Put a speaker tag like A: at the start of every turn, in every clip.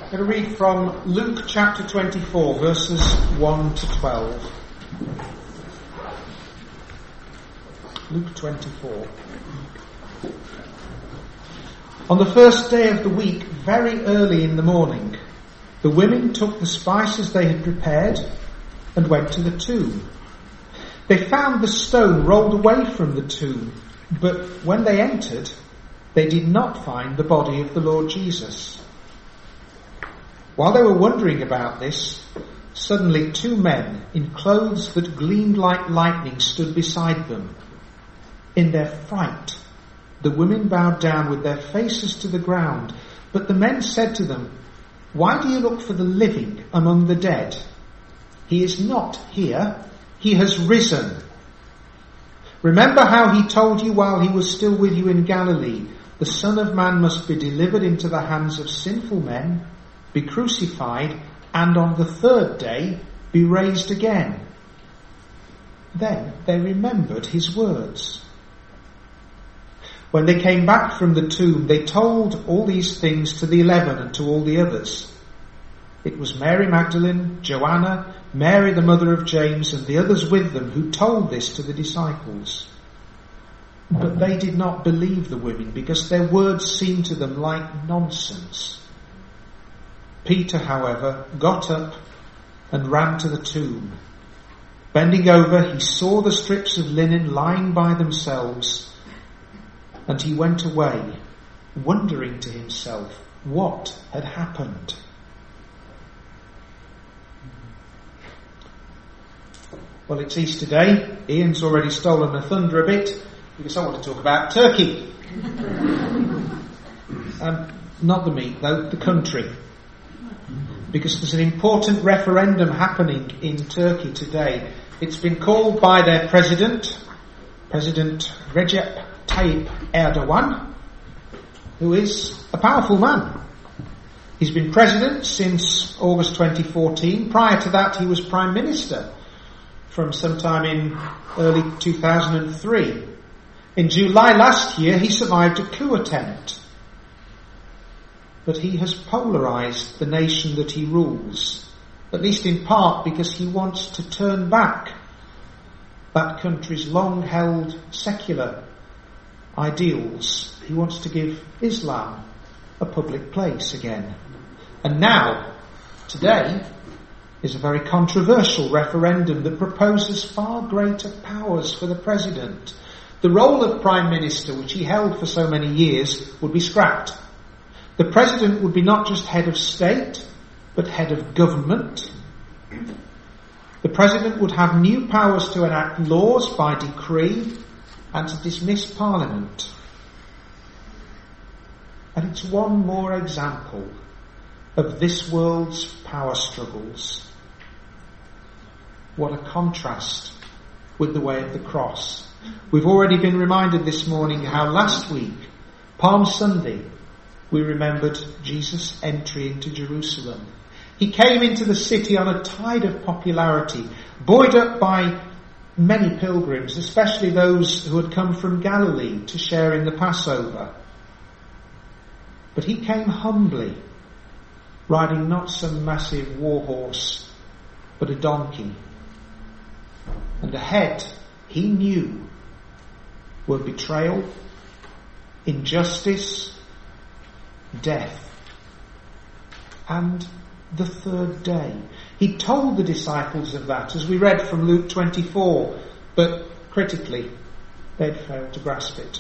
A: I'm going to read from Luke chapter 24, verses 1 to 12. Luke 24. On the first day of the week, very early in the morning, the women took the spices they had prepared and went to the tomb. They found the stone rolled away from the tomb, but when they entered, they did not find the body of the Lord Jesus. While they were wondering about this, suddenly two men in clothes that gleamed like lightning stood beside them. In their fright, the women bowed down with their faces to the ground, but the men said to them, "Why do you look for the living among the dead? He is not here, he has risen. Remember how he told you while he was still with you in Galilee, the Son of Man must be delivered into the hands of sinful men, be crucified, and on the third day be raised again." Then they remembered his words. When they came back from the tomb, they told all these things to the 11 and to all the others. It was Mary Magdalene, Joanna, Mary the mother of James, and the others with them who told this to the disciples. But they did not believe the women because their words seemed to them like nonsense. Peter, however, got up and ran to the tomb. Bending over, he saw the strips of linen lying by themselves, and he went away, wondering to himself what had happened. Well, it's Easter Day. Ian's already stolen the thunder a bit because I want to talk about Turkey. Not the meat, though, the country. Because there's an important referendum happening in Turkey today. It's been called by their President Recep Tayyip Erdogan, who is a powerful man. He's been president since August 2014. Prior to that, he was Prime Minister from sometime in early 2003. In July last year, he survived a coup attempt. But he has polarised the nation that he rules, at least in part because he wants to turn back that country's long-held secular ideals. He wants to give Islam a public place again. And now, today, is a very controversial referendum that proposes far greater powers for the president. The role of Prime Minister, which he held for so many years, would be scrapped. The president would be not just head of state, but head of government. The president would have new powers to enact laws by decree and to dismiss Parliament. And it's one more example of this world's power struggles. What a contrast with the way of the cross. We've already been reminded this morning how last week, Palm Sunday, we remembered Jesus' entry into Jerusalem. He came into the city on a tide of popularity, buoyed up by many pilgrims, especially those who had come from Galilee to share in the Passover. But he came humbly, riding not some massive war horse, but a donkey. And ahead, he knew, were betrayal, injustice, death, and the third day. He told the disciples of that, as we read from Luke 24, but critically, they'd failed to grasp it.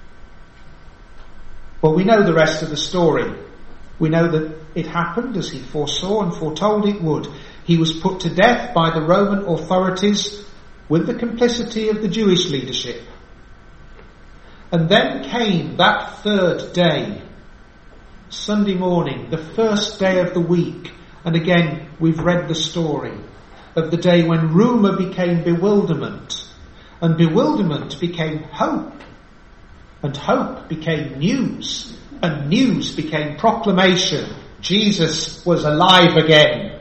A: Well, we know the rest of the story. We know that it happened as he foresaw and foretold it would. He was put to death by the Roman authorities with the complicity of the Jewish leadership. And then came that third day, Sunday morning, the first day of the week. And again, we've read the story of the day when rumour became bewilderment, and bewilderment became hope, and hope became news, and news became proclamation. Jesus was alive again.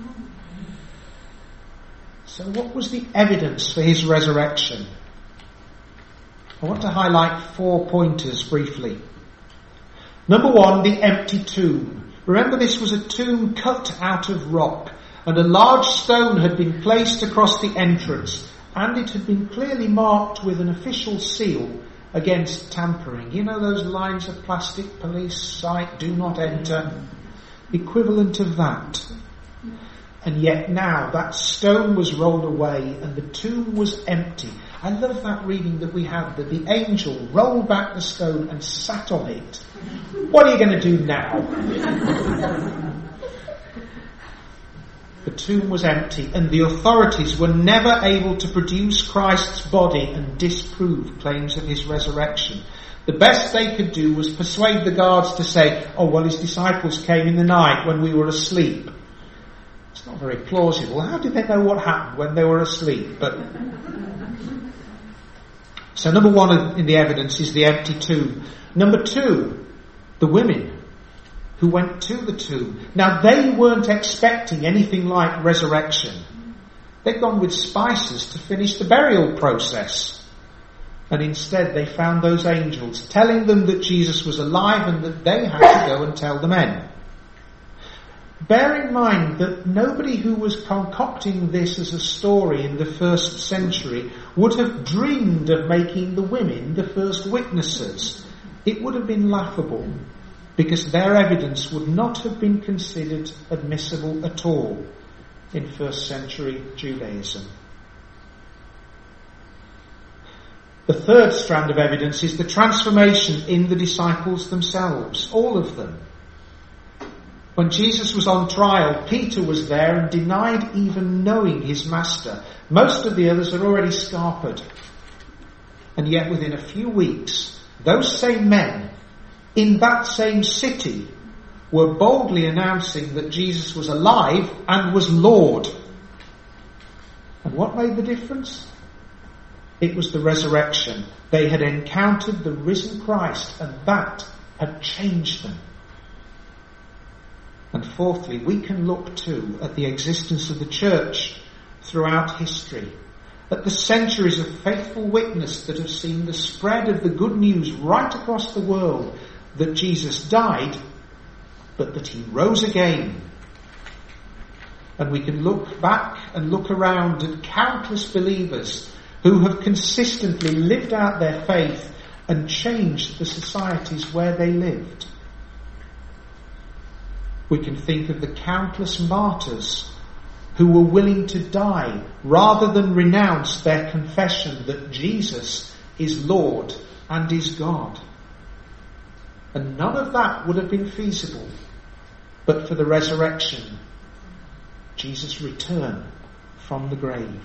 A: So what was the evidence for his resurrection? I want to highlight 4 pointers briefly. Number one, the empty tomb. Remember, this was a tomb cut out of rock, and a large stone had been placed across the entrance, and it had been clearly marked with an official seal against tampering. You know those lines of plastic, police site, do not enter? Equivalent of that. And yet now that stone was rolled away and the tomb was empty. I love that reading that we have, that the angel rolled back the stone and sat on it. What are you going to do now? The tomb was empty, and the authorities were never able to produce Christ's body and disprove claims of his resurrection. The best they could do was persuade the guards to say, oh, well, his disciples came in the night when we were asleep. It's not very plausible. How did they know what happened when they were asleep? So number one in the evidence is the empty tomb. Number two, the women who went to the tomb. Now, they weren't expecting anything like resurrection. They'd gone with spices to finish the burial process. And instead they found those angels telling them that Jesus was alive and that they had to go and tell the men. Bear in mind that nobody who was concocting this as a story in the first century would have dreamed of making the women the first witnesses. It would have been laughable, because their evidence would not have been considered admissible at all in first century Judaism. The third strand of evidence is the transformation in the disciples themselves, all of them. When Jesus was on trial, Peter was there and denied even knowing his master. Most of the others had already scarpered. And yet within a few weeks, those same men in that same city were boldly announcing that Jesus was alive and was Lord. And what made the difference? It was the resurrection. They had encountered the risen Christ, and that had changed them. And fourthly, we can look too at the existence of the church throughout history, at the centuries of faithful witness that have seen the spread of the good news right across the world, that Jesus died, but that he rose again. And we can look back and look around at countless believers who have consistently lived out their faith and changed the societies where they lived. We can think of the countless martyrs who were willing to die rather than renounce their confession that Jesus is Lord and is God. And none of that would have been feasible but for the resurrection, Jesus' return from the grave.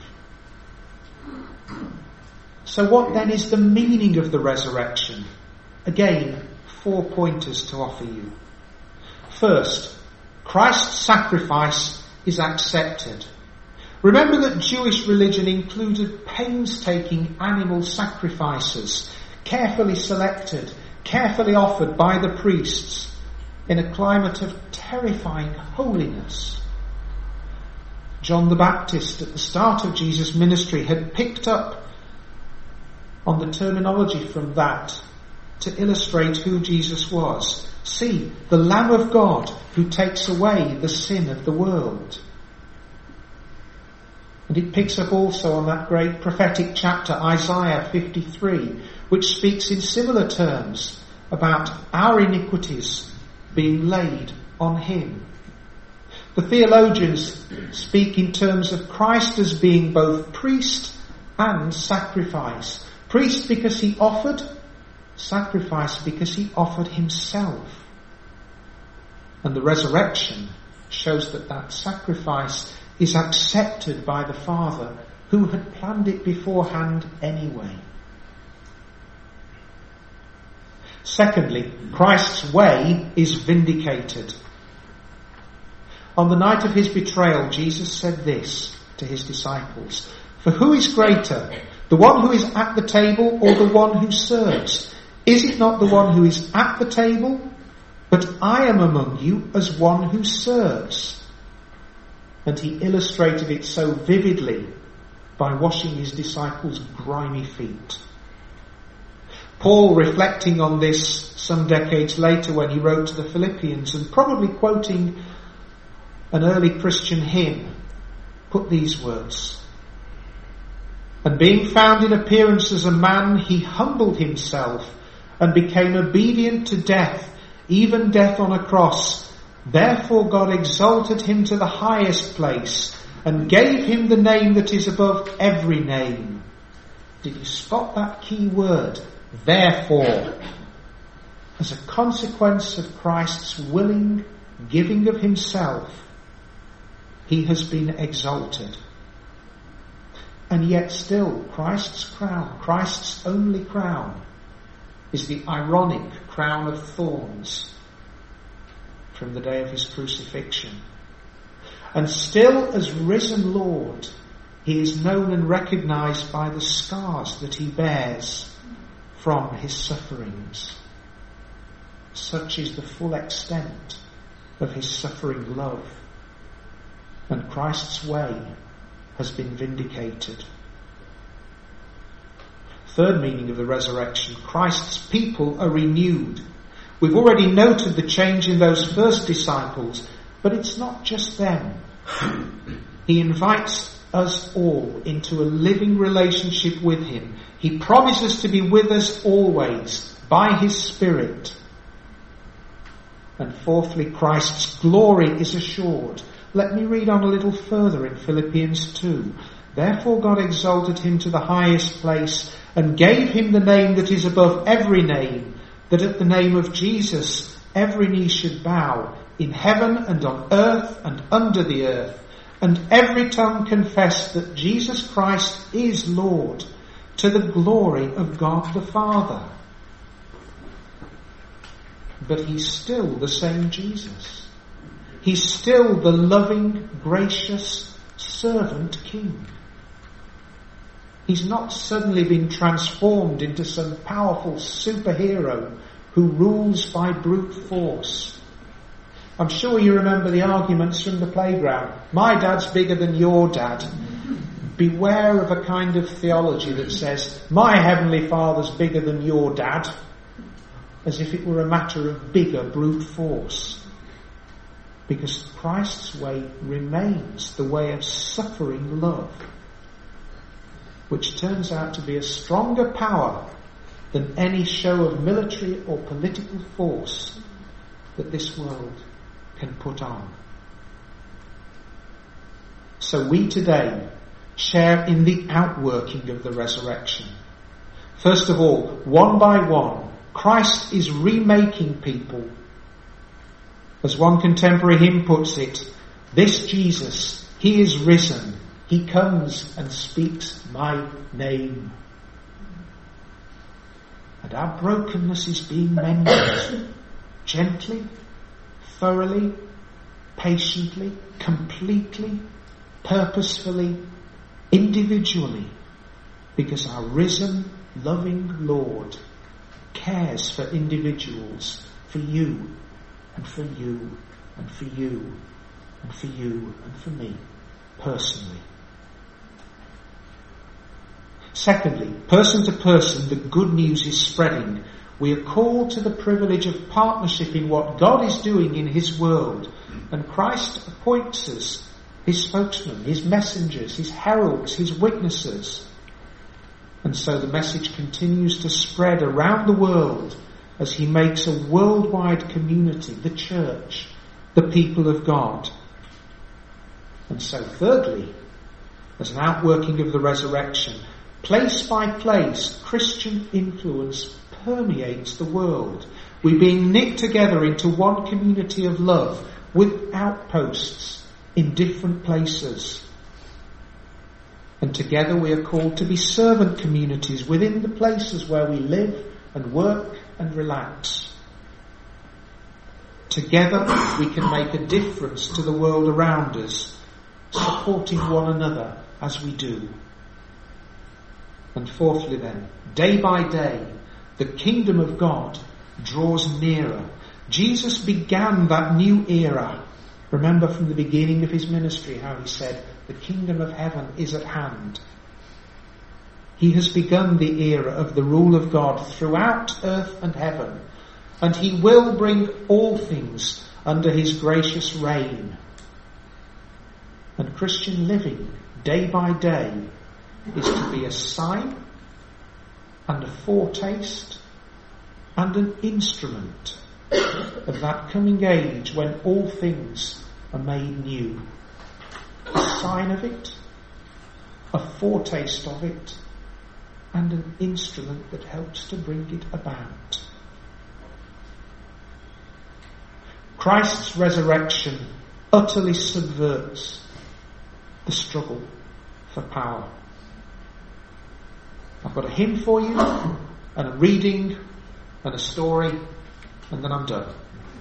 A: So what then is the meaning of the resurrection? Again, 4 pointers to offer you. First, Christ's sacrifice is accepted. Remember that Jewish religion included painstaking animal sacrifices, carefully selected, carefully offered by the priests in a climate of terrifying holiness. John the Baptist, at the start of Jesus' ministry, had picked up on the terminology from that to illustrate who Jesus was. See, the Lamb of God who takes away the sin of the world. And it picks up also on that great prophetic chapter, Isaiah 53, which speaks in similar terms about our iniquities being laid on him. The theologians speak in terms of Christ as being both priest and sacrifice. Priest because he offered, sacrifice because he offered himself. And the resurrection shows that that sacrifice is accepted by the Father, who had planned it beforehand anyway. Secondly, Christ's way is vindicated. On the night of his betrayal, Jesus said this to his disciples: "For who is greater, the one who is at the table or the one who serves? Is it not the one who is at the table? But I am among you as one who serves." And he illustrated it so vividly by washing his disciples' grimy feet. Paul, reflecting on this some decades later when he wrote to the Philippians, and probably quoting an early Christian hymn, put these words: "And being found in appearance as a man, he humbled himself and became obedient to death, even death on a cross. Therefore God exalted him to the highest place and gave him the name that is above every name." Did you spot that key word? Therefore. As a consequence of Christ's willing giving of himself, he has been exalted. And yet still, Christ's crown, Christ's only crown, is the ironic crown of thorns from the day of his crucifixion. And still, as risen Lord, he is known and recognized by the scars that he bears from his sufferings. Such is the full extent of his suffering love. And Christ's way has been vindicated. Third meaning of the resurrection: Christ's people are renewed. We've already noted the change in those first disciples, but it's not just them. He invites us all into a living relationship with him. He promises to be with us always by his Spirit. And fourthly, Christ's glory is assured. Let me read on a little further in Philippians 2. "Therefore God exalted him to the highest place and gave him the name that is above every name, that at the name of Jesus every knee should bow, in heaven and on earth and under the earth, and every tongue confess that Jesus Christ is Lord, to the glory of God the Father." But he's still the same Jesus. He's still the loving, gracious servant king. He's not suddenly been transformed into some powerful superhero who rules by brute force. I'm sure you remember the arguments from the playground. My dad's bigger than your dad. Beware of a kind of theology that says, my heavenly Father's bigger than your dad, as if it were a matter of bigger brute force. Because Christ's way remains the way of suffering love, which turns out to be a stronger power than any show of military or political force that this world can put on. So we today share in the outworking of the resurrection. First of all, one by one, Christ is remaking people. As one contemporary hymn puts it, this Jesus, he is risen. He comes and speaks my name. And our brokenness is being mended gently, thoroughly, patiently, completely, purposefully, individually, because our risen, loving Lord cares for individuals, for you, and for you, and for you, and for you, and for me, personally. Secondly, person to person, the good news is spreading. We are called to the privilege of partnership in what God is doing in his world. And Christ appoints us his spokesmen, his messengers, his heralds, his witnesses. And so the message continues to spread around the world as he makes a worldwide community, the church, the people of God. And so thirdly, as an outworking of the resurrection, place by place, Christian influence permeates the world. We're being knit together into one community of love with outposts in different places. And together we are called to be servant communities within the places where we live and work and relax. Together we can make a difference to the world around us, supporting one another as we do. And fourthly then, day by day, the kingdom of God draws nearer. Jesus began that new era. Remember from the beginning of his ministry how he said, the kingdom of heaven is at hand. He has begun the era of the rule of God throughout earth and heaven, and he will bring all things under his gracious reign. And Christian living, day by day, is to be a sign and a foretaste and an instrument of that coming age when all things are made new. A sign of it, a foretaste of it, and an instrument that helps to bring it about. Christ's resurrection utterly subverts the struggle for power. I've got a hymn for you, and a reading, and a story, and then I'm done.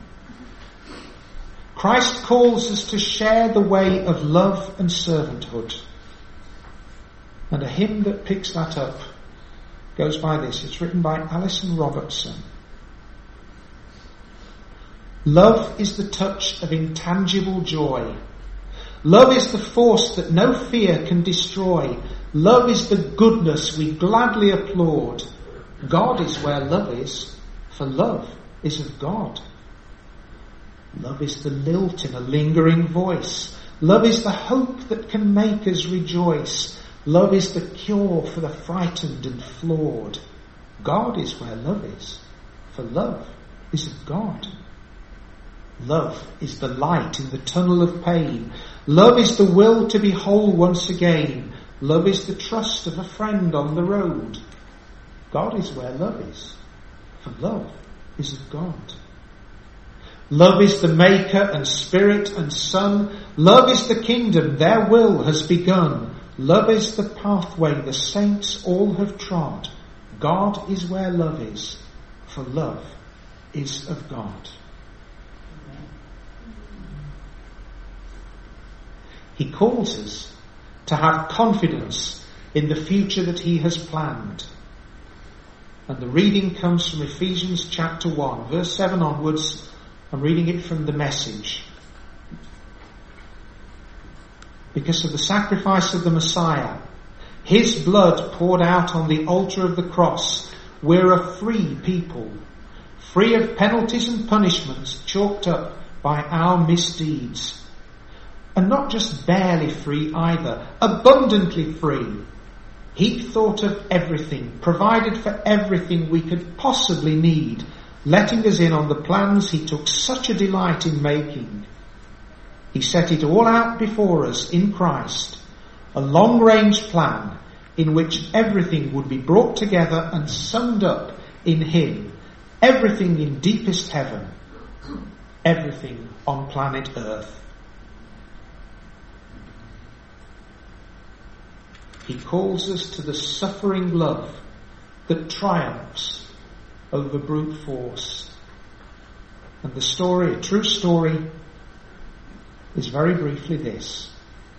A: Christ calls us to share the way of love and servanthood. And a hymn that picks that up goes by this. It's written by Alison Robertson. Love is the touch of intangible joy. Love is the force that no fear can destroy. Love is the goodness we gladly applaud. God is where love is, for love is of God. Love is the lilt in a lingering voice. Love is the hope that can make us rejoice. Love is the cure for the frightened and flawed. God is where love is, for love is of God. Love is the light in the tunnel of pain. Love is the will to be whole once again. Love is the trust of a friend on the road. God is where love is, for love is of God. Love is the maker and spirit and son. Love is the kingdom, their will has begun. Love is the pathway the saints all have trod. God is where love is, for love is of God. He calls us to have confidence in the future that he has planned. And the reading comes from Ephesians chapter 1, verse 7 onwards. I'm reading it from the Message. Because of the sacrifice of the Messiah, his blood poured out on the altar of the cross, we're a free people, free of penalties and punishments chalked up by our misdeeds. And not just barely free either, abundantly free. He thought of everything, provided for everything we could possibly need, letting us in on the plans he took such a delight in making. He set it all out before us in Christ, a long-range plan in which everything would be brought together and summed up in him, everything in deepest heaven, everything on planet Earth. He calls us to the suffering love that triumphs over brute force. And the story, a true story, is very briefly this.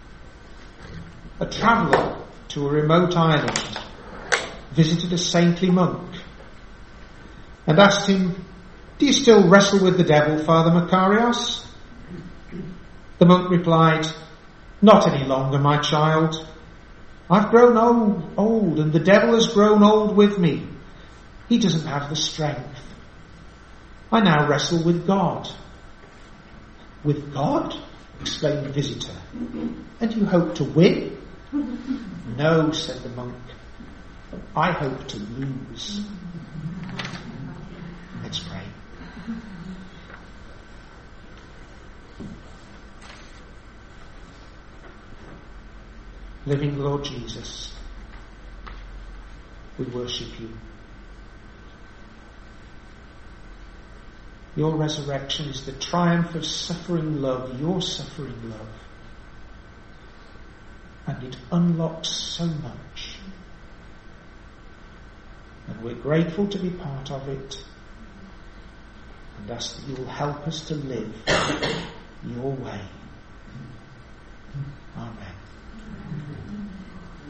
A: A traveller to a remote island visited a saintly monk and asked him, "Do you still wrestle with the devil, Father Makarios?" The monk replied, "Not any longer, my child. I've grown old, and the devil has grown old with me. He doesn't have the strength. I now wrestle with God." "With God?" exclaimed the visitor. "And you hope to win?" "No," said the monk. "I hope to lose." Let's pray. Living Lord Jesus, we worship you. Your resurrection is the triumph of suffering love, your suffering love. And it unlocks so much. And we're grateful to be part of it. And ask that you will help us to live your way. Amen.